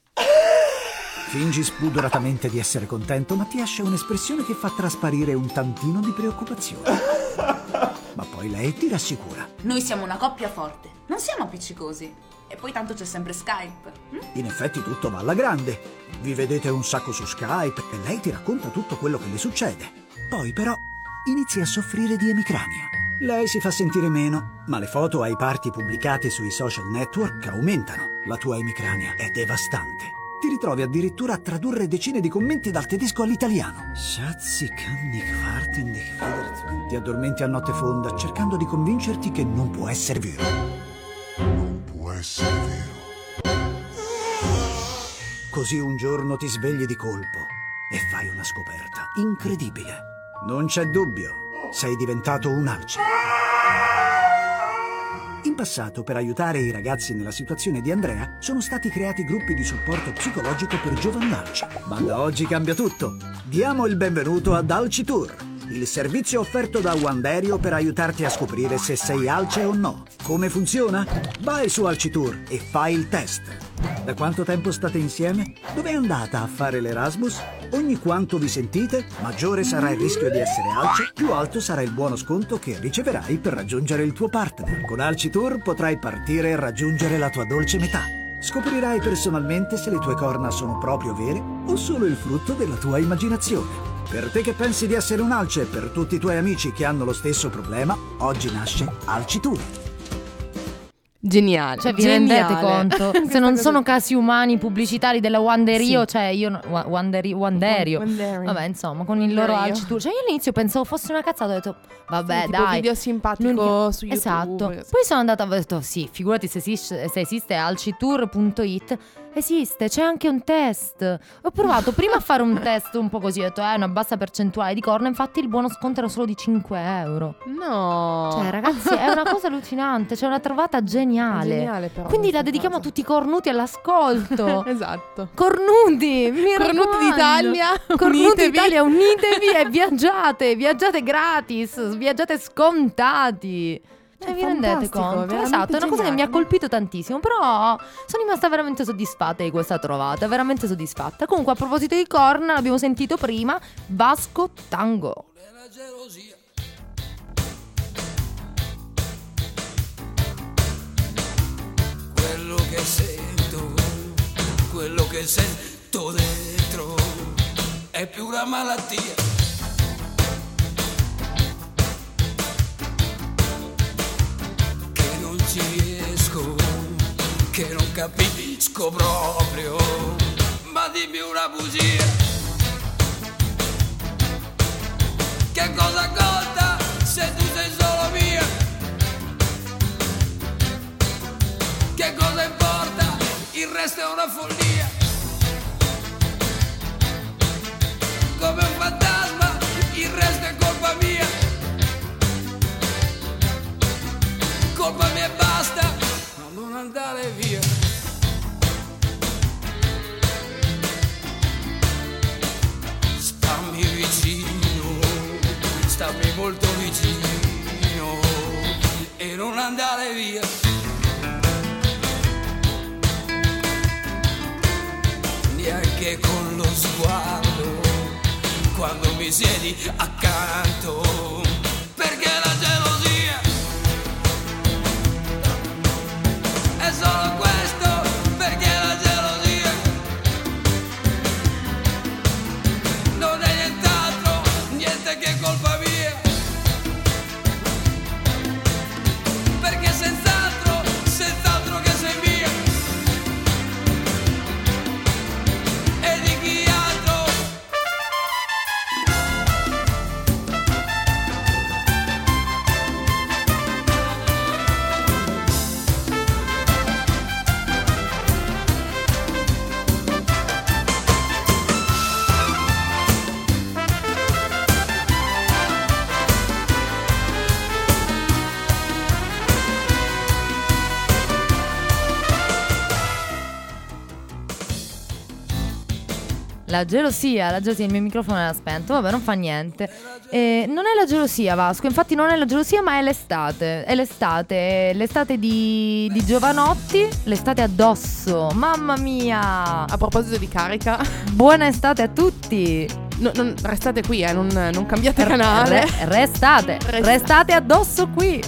Fingi spudoratamente di essere contento, ma ti esce un'espressione che fa trasparire un tantino di preoccupazione. Ma poi lei ti rassicura. Noi siamo una coppia forte, non siamo appiccicosi. E poi tanto c'è sempre Skype. hm? In effetti tutto va alla grande. Vi vedete un sacco su Skype e lei ti racconta tutto quello che le succede. Poi però inizia a soffrire di emicrania. Lei si fa sentire meno, ma le foto ai party pubblicate sui social network aumentano. La tua emicrania è devastante. Ti ritrovi addirittura a tradurre decine di commenti dal tedesco all'italiano. Schatzi, kann nicht warten, dich wieder. Ti addormenti a notte fonda cercando di convincerti che non può essere vero. Non può essere vero. Così un giorno ti svegli di colpo e fai una scoperta incredibile. Non c'è dubbio, sei diventato un alce. In passato, per aiutare i ragazzi nella situazione di Andrea, sono stati creati gruppi di supporto psicologico per giovannalci. Ma da oggi cambia tutto. Diamo il benvenuto ad Alci Tour, il servizio offerto da Wanderio per aiutarti a scoprire se sei alce o no. Come funziona? Vai su Alci Tour e fai il test. Da quanto tempo state insieme? Dove è andata a fare l'Erasmus? Ogni quanto vi sentite, maggiore sarà il rischio di essere alce, più alto sarà il buono sconto che riceverai per raggiungere il tuo partner. Con Alci Tour potrai partire e raggiungere la tua dolce metà. Scoprirai personalmente se le tue corna sono proprio vere o solo il frutto della tua immaginazione. Per te che pensi di essere un alce e per tutti i tuoi amici che hanno lo stesso problema, oggi nasce Alci Tour. Geniale. Cioè, vi geniale. rendete conto? Se non sono casi umani pubblicitari della Wanderio, sì. Cioè io no, Wa- Wanderi, Wanderio. Wanderio. Vabbè, insomma, con il loro Wanderio. Alci Tour. Cioè io all'inizio pensavo fosse una cazzata, ho detto vabbè, Sì, tipo dai. video simpatico L'unica- su YouTube. Esatto. Poi sono andata e ho detto sì, figurati se esiste, se esiste alcitour punto it. Esiste, c'è anche un test. Ho provato prima a fare un test un po' così, ho detto eh, una bassa percentuale di corna, infatti il buono sconto era solo di cinque euro. No. Cioè ragazzi, è una cosa allucinante, c'è una trovata geniale. Geniale però. Quindi la dedichiamo a tutti i cornuti all'ascolto. Esatto. Cornuti, mi Cornuti raccomando. d'Italia, Cornuti unitevi. d'Italia, unitevi e viaggiate, viaggiate gratis, viaggiate scontati. Cioè, vi rendete fantastico, conto? veramente Esatto, è una cosa che mi ha geniale. colpito tantissimo. Però sono rimasta veramente soddisfatta di questa trovata. Veramente soddisfatta. Comunque, a proposito di corna, l'abbiamo sentito prima, Vasco Tango. Quello che sento, quello che sento dentro è più una malattia capisco proprio. Ma dimmi una bugia, che cosa conta se tu sei solo mia? Che cosa importa? Il resto è una follia. Come un fantasma, il resto è colpa mia. Colpa mia e basta, ma non andare via. Stammi vicino, stammi molto vicino e non andare via. Neanche con lo sguardo quando mi siedi accanto, perché la gelosia è solo questo, perché la gelosia non è nient'altro, niente che colpa mia, perché senz'altro, senz'altro che sei mia. E di chi altro? La gelosia, la gelosia, il mio microfono era spento, vabbè, non fa niente. Eh, non è la gelosia, Vasco, infatti non è la gelosia, ma è l'estate. È l'estate, è l'estate di, di Giovanotti, l'estate addosso, mamma mia. A proposito di carica, buona estate a tutti. No, non, restate qui, eh, non, non cambiate canale. Re, restate, Rest- restate addosso qui.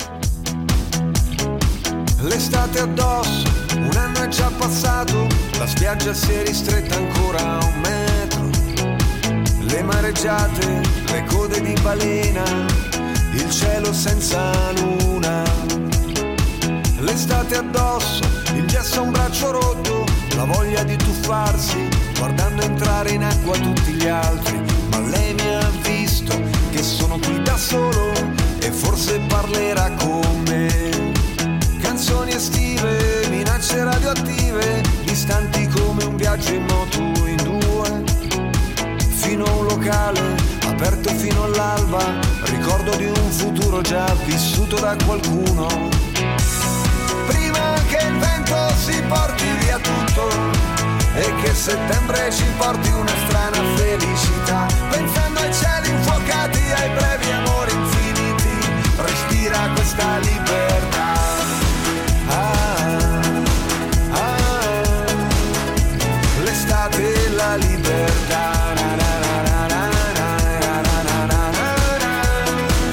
L'estate addosso, un anno è già passato, la spiaggia si è ristretta ancora a un metro. Le mareggiate, le code di balena, il cielo senza luna. L'estate addosso, il gesso a un braccio rotto, la voglia di tuffarsi, guardando entrare in acqua tutti gli altri. Ma lei mi ha visto che sono qui da solo e forse parlerà con me. Canzoni estive, minacce radioattive, distanti come un viaggio in moto in due. Fino a un locale, aperto fino all'alba, ricordo di un futuro già vissuto da qualcuno. Prima che il vento si porti via tutto e che settembre ci porti una strana felicità, pensando ai cieli infuocati, ai brevi amori infiniti, respira questa libertà. Ah, ah, l'estate e la libertà. Na, na, na, na, na, na, na, na, na.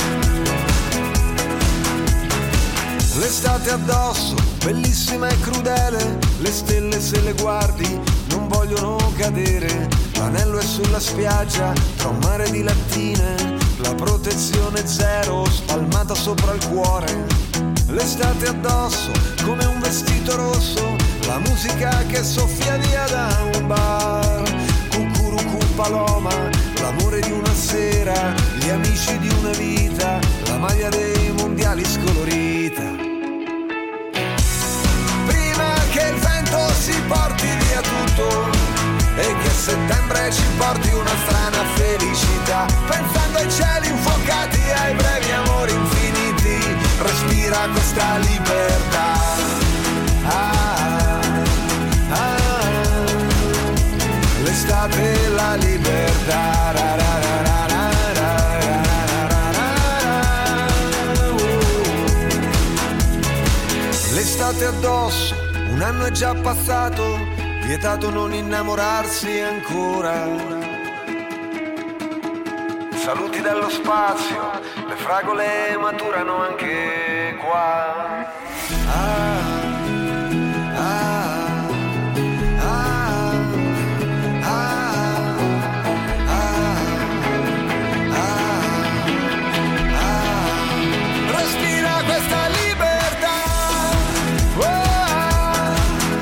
L'estate addosso, bellissima e crudele, le stelle se le guardi non vogliono cadere. L'anello è sulla spiaggia, tra un mare di lattine, la protezione zero spalmata sopra il cuore. L'estate addosso, come un vestito rosso, la musica che soffia via da un bar. Cucurucu paloma, l'amore di una sera, gli amici di una vita, la maglia dei mondiali scolorita. Prima che il vento si porti via tutto e che settembre ci porti una strana felicità, pensando ai cieli infuocati, ai brevi amori infiniti, respira questa libertà. Ah, ah, l'estate e la libertà. Ra, ra, ra, ra, ra, ra, ra, ra, ra, ra. L'estate addosso, un anno è già passato, vietato non innamorarsi ancora. Saluti dallo spazio, le fragole maturano anche qua. Ah, ah, ah, ah, ah, ah, ah. Respira questa libertà. Oh,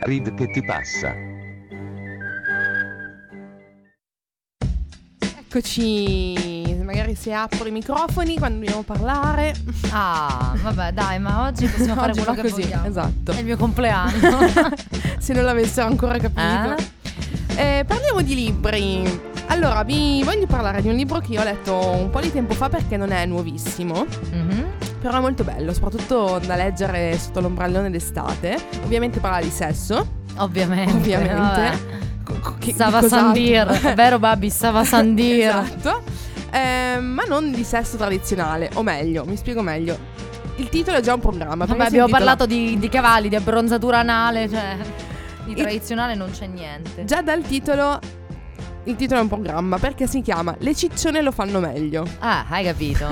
Rid che ti passa. Eccoci, magari se apro i microfoni quando dobbiamo parlare. Ah, vabbè, dai, ma oggi possiamo fare Oggi quello fa che così, vogliamo. esatto. È il mio compleanno. Se non l'avessero ancora capito. Eh, parliamo di libri. Allora, vi voglio parlare di un libro che io ho letto un po' di tempo fa perché non è nuovissimo. Mm-hmm. Però è molto bello, soprattutto da leggere sotto l'ombrellone d'estate. Ovviamente parla di sesso. Ovviamente. Ovviamente. Che, Sava di cos'altro? Sandir, è vero Babi, Sava Sandir. Esatto. Eh, ma non di sesso tradizionale, o meglio, mi spiego meglio. Il titolo è già un programma. Vabbè, perché si abbiamo intitola- parlato di, di cavalli, di abbronzatura anale, cioè di tradizionale non c'è niente. Già dal titolo, il titolo è un programma perché si chiama Le ciccione lo fanno meglio. Ah, hai capito.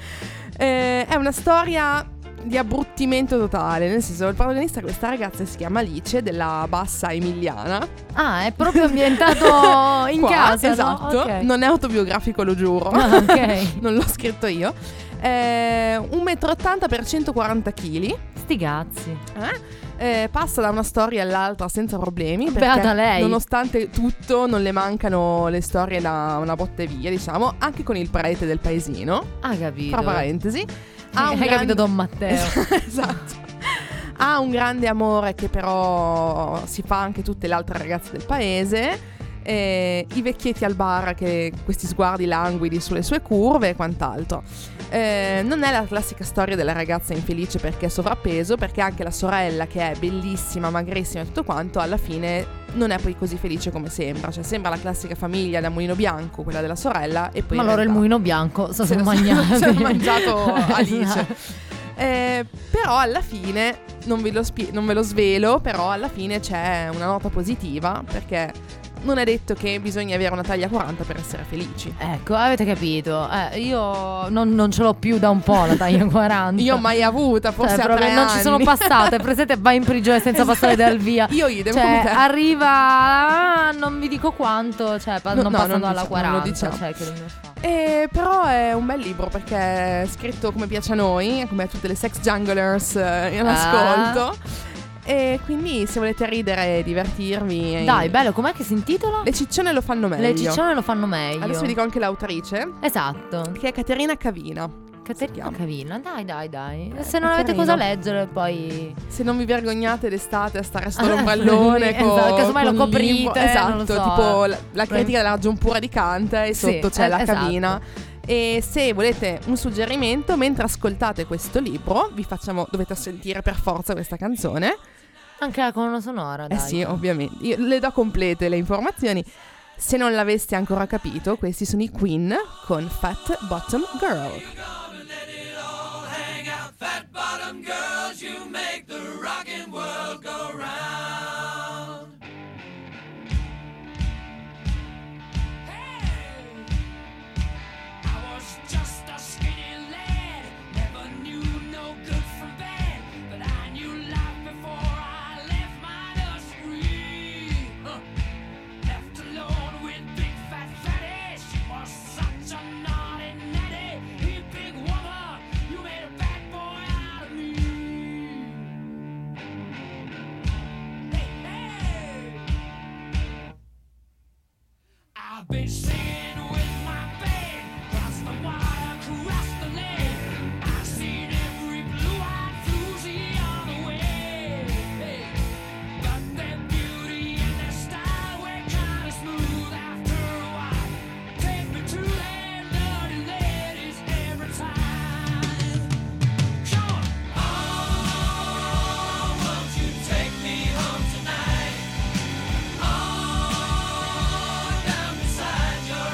Eh, è una storia di abbruttimento totale, nel senso il protagonista è questa ragazza, si chiama Alice, della bassa emiliana. Ah, è proprio ambientato in Qua, casa, no? esatto. Ok. Non è autobiografico, lo giuro. Ah, ok. Non l'ho scritto io. Eh, un metro e ottanta per centoquaranta chili. Sti cazzi. Eh? Eh, passa da una storia all'altra senza problemi, perché Beata lei. nonostante tutto non le mancano le storie da una botta e via, diciamo, anche con il prete del paesino. Ah, capito. Tra parentesi. Ha un Hai gran- capito Don Matteo. Esatto. Ha un grande amore che però si fa anche tutte le altre ragazze del paese. Eh, I vecchietti al bar, che questi sguardi languidi sulle sue curve e quant'altro. Eh, non è la classica storia della ragazza infelice perché è sovrappeso, perché anche la sorella, che è bellissima, magrissima e tutto quanto, alla fine non è poi così felice come sembra. Cioè sembra la classica famiglia da Mulino Bianco, quella della sorella, e poi Ma in allora il realtà mulino bianco se se sono lo- mangiati. se l'ha mangiato Alice. Esatto. Eh, però alla fine non ve, lo spie- non ve lo svelo, però alla fine c'è una nota positiva, perché non è detto che bisogna avere una taglia quaranta per essere felici. Ecco, avete capito. Eh, io non, non ce l'ho più da un po' la taglia quaranta. Io mai avuta, forse Cioè, a proprio tre non ci sono anni. passate. Presente, vai in prigione senza Esatto. passare dal via. Io idem Cioè, come te. arriva ah, non vi dico quanto, cioè pa- No, non no, passando non alla diciamo, non lo quaranta, diciamo. cioè che dobbiamo fare? Eh, però è un bel libro perché è scritto come piace a noi, come a tutte le sex junglers eh, in Ah. ascolto. E quindi se volete ridere e divertirvi, Dai, bello, com'è che si intitola? Le ciccione lo fanno meglio. Le ciccione lo fanno meglio. Adesso vi dico anche l'autrice, Esatto. che è Caterina Cavina. Caterina Cavina, dai, dai, dai. Eh, Se non è avete carino. cosa leggere, poi Se non vi vergognate d'estate a stare sotto l'ombrellone con, Esatto, casomai con lo il libro- coprite, esatto, non lo so. tipo la, la critica della ragion pura di Kant e Sì, sotto c'è eh, la esatto. Cavina. E se volete un suggerimento, mentre ascoltate questo libro, vi facciamo, dovete sentire per forza questa canzone. anche la colonna sonora, dai. Eh sì, ovviamente. Io le do complete le informazioni. Se non l'aveste ancora capito, questi sono i Queen con Fat Bottom Girl. Fat bottom girls, you make the rockin' world go round. Hey, I was just a skinny lad, never knew no good from bad, but I knew life before I left my nursery. Huh. Left alone with big fat fatty, she was such a naughty natty. You big woman, you made a bad boy out of me. Hey, hey. I've been singing with my band, cross the wire, cross the lane. I've seen every blue-eyed floozy on the way. Hey. But their beauty and their style were kind of smooth after a while. Take me to their dirty ladies every time. Come on. Oh, won't you take me home tonight? Oh, down beside your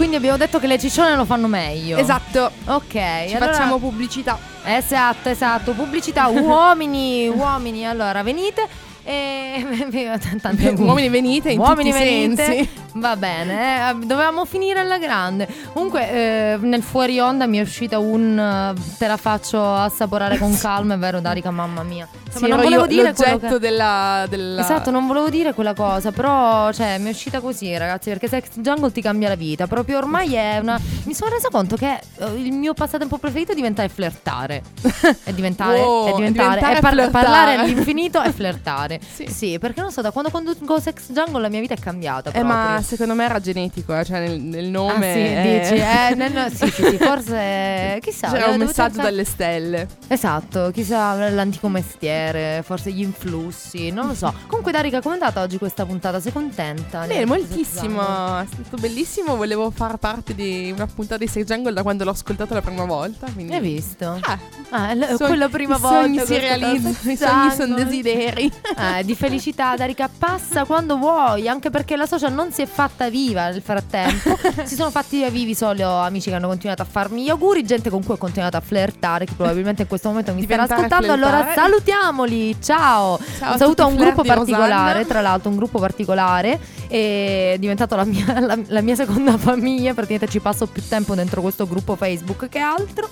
Quindi abbiamo detto che le ciccione lo fanno meglio. Esatto. Ok, Ci allora... facciamo pubblicità. Esatto, esatto, pubblicità. Uomini, uomini, allora venite. E tante uomini venite in uomini tutti i venite. sensi. Va bene, eh, dovevamo finire alla grande. Comunque eh, nel fuori onda mi è uscita un uh, te la faccio assaporare con calma, è vero Darica, mamma mia. Sì, non volevo io dire l'oggetto quello che... della, della... Esatto, non volevo dire quella cosa, però cioè mi è uscita così, ragazzi, perché Sex Jungle ti cambia la vita. Proprio ormai è una... Mi sono resa conto che eh, il mio passatempo preferito è diventare flirtare. È diventare, Wow, è diventare, diventare è par- flirtare. parlare all'infinito e flirtare. Sì. Sì, perché non so, da quando conduco Sex Jungle la mia vita è cambiata. Eh, proprio. ma secondo me era genetico, eh, cioè nel, nel nome. Ah, sì, è- dici, eh, nel- sì, sì, sì, forse chissà. C'era eh, un devo messaggio cercare- dalle stelle. Esatto, chissà l'antico mestiere, forse gli influssi, non lo so. Comunque Darica, com'è andata oggi questa puntata? Sei contenta? Bene, moltissimo, è stato bellissimo. Volevo far parte di una puntata di Sex Jungle da quando l'ho ascoltato la prima volta. Quindi... Hai visto? Ah, Ah, l- sogni- quella prima i volta sogni che si ho ascoltato realizzano, Sex i sogni sono Jungle. desideri. Eh, di felicità, Darica, passa quando vuoi, anche perché la social non si è fatta viva nel frattempo. Si sono fatti vivi solo amici che hanno continuato a farmi gli auguri, gente con cui ho continuato a flirtare, che probabilmente in questo momento mi starà Diventare ascoltando. Allora flirtare. salutiamoli, ciao. Ciao Un a saluto a tutti un i gruppo flirt di particolare, Rosanna. tra l'altro un gruppo particolare, è diventato la mia, la, la mia seconda famiglia, praticamente ci passo più tempo dentro questo gruppo Facebook che altro.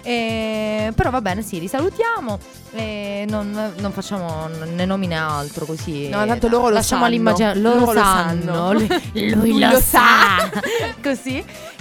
E, però va bene, sì, li salutiamo e non, non facciamo né nomine altro così. No, tanto loro lo lasciamo sanno. all'immaginazione. Loro, Loro lo sanno, sanno. Lui, lui Lui lo, lo sa. Così.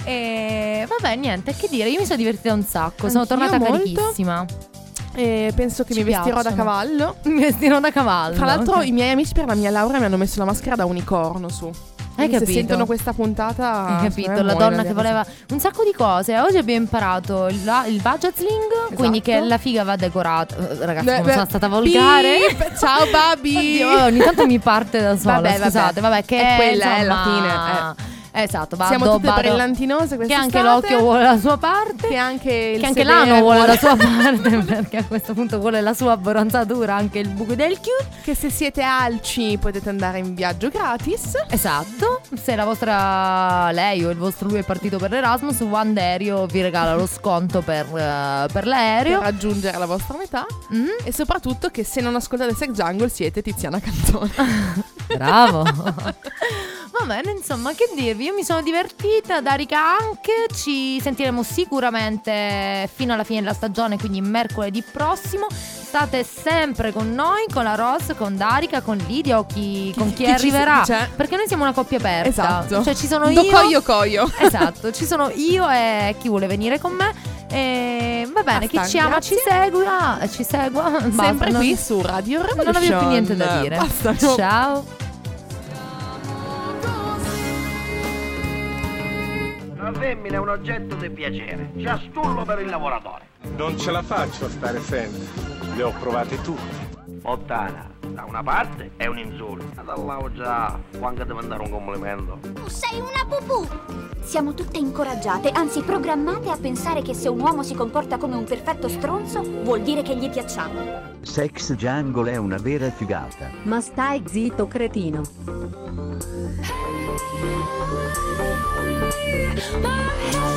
E vabbè, niente, che dire, io mi sono divertita un sacco, sono Anch'io tornata molto. carichissima. E penso che Ci mi vestirò da piacciono. cavallo. Mi vestirò da cavallo. Tra l'altro, ok. i miei amici per la mia laurea mi hanno messo la maschera da unicorno su. Hai Quindi se capito? sentono questa puntata, Hai capito? secondo me La muoiono donna di che voleva un sacco di cose. Oggi abbiamo imparato il, la- il budget sling, quindi che la figa va decorata. Eh, Ragazzi, Beh, non beh, sono stata volgare. beep, ciao Babi. Oddio, ogni tanto mi parte da sola. Vabbè, vabbè. Scusate, vabbè, che È quella, insomma, è la fine, Esatto, vado, Siamo tutte vado. brillantinose Che quest'estate. anche l'occhio vuole la sua parte. Che anche il Che anche sedere l'ano vuole la sua parte, perché a questo punto vuole la sua abbronzatura, anche il buco del chiuso. Che se siete alci potete andare in viaggio gratis. Esatto, se la vostra lei o il vostro lui è partito per l'Erasmus, Wanderio vi regala lo sconto per, eh, per l'aereo. Per raggiungere la vostra metà. Mm. E soprattutto che se non ascoltate Sex Jungle siete Tiziana Cantone. Bravo. Va bene, insomma, che dirvi, io mi sono divertita, Darica anche. Ci sentiremo sicuramente fino alla fine della stagione, quindi mercoledì prossimo. State sempre con noi, con la Rose, con Darica, con Lidia o chi, con chi, chi ci arriverà, c'è. perché noi siamo una coppia aperta. Esatto. Cioè ci sono Do io coio coio. Esatto, ci sono io e chi vuole venire con me. E va bene, Basta, chi ci ama grazie. ci segua, ci segua. Basta, Sempre non- qui su Radio Revolution. Non avevo più niente da dire. Basta, no. Ciao. La femmina è un oggetto di piacere, c'è stullo per il lavoratore. Non ce la faccio a stare sempre. Le ho provate tutte. Fontana, da una parte è un insulto, ma dall'altra già, quando devo mandare un complimento. Tu sei una pupù! Siamo tutte incoraggiate, anzi programmate a pensare che se un uomo si comporta come un perfetto stronzo, vuol dire che gli piacciamo. Sex Jungle è una vera figata. Ma stai zitto, cretino. My